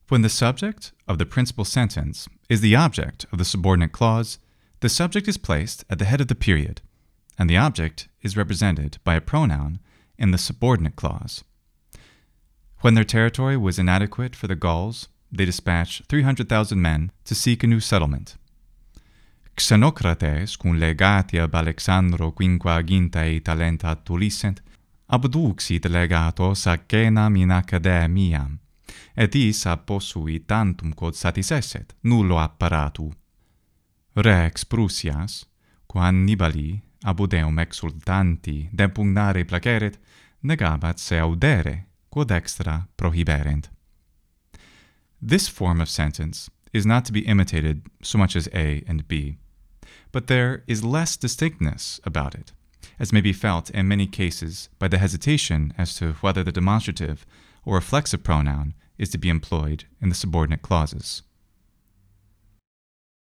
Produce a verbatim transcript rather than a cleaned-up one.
When the subject of the principal sentence is the object of the subordinate clause, the subject is placed at the head of the period, and the object is represented by a pronoun in the subordinate clause. When their territory was inadequate for the Gauls, they dispatched three hundred thousand men to seek a new settlement. Xenocrates, cum legati ab Alexandro quinquagintae talenta tulissent, abduxit legatos ac genam in academiam, et is ab possui tantum quod satisesset, nullo apparatu. Rex Prusias, quam Nibali, abudeum exultanti depugnare placeret, negabat se audere, quod extra prohiberent. This form of sentence is not to be imitated so much as A and B, but there is less distinctness about it, as may be felt in many cases by the hesitation as to whether the demonstrative or reflexive pronoun is to be employed in the subordinate clauses.